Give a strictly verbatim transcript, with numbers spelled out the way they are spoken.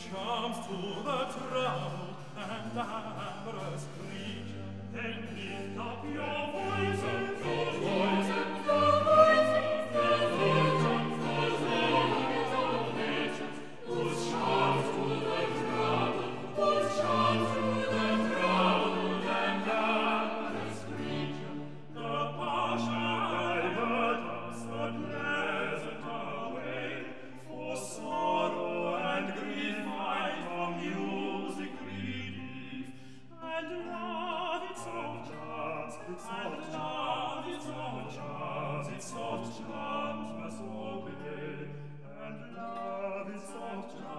charms to the troubled and amorous creature. Then lift up your voices, your voices, your voices, your voices, your voices, whose charms to the troubled, whose charms to the troubled and amorous creature. The passion divert us the pleasant away, for sorrow and grief find from music relief, and love its soft charms, its soft charms, its soft charms, its soft charms must obey, and love its soft charms.